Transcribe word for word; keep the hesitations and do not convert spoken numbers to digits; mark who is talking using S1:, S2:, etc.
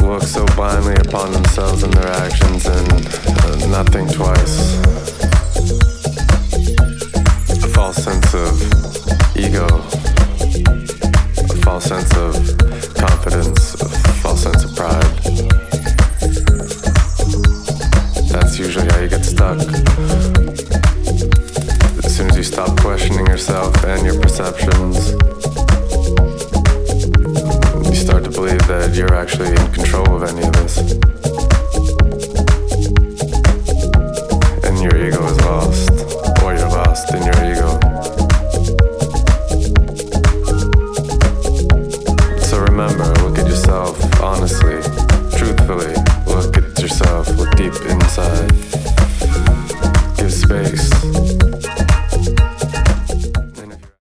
S1: look so blindly upon themselves and their actions and uh, not think twice. A false sense of ego, a false sense of confidence, a false sense of pride. That's usually how you get stuck. As soon as you stop questioning yourself and your perceptions, you start to believe that you're actually in control of any of this.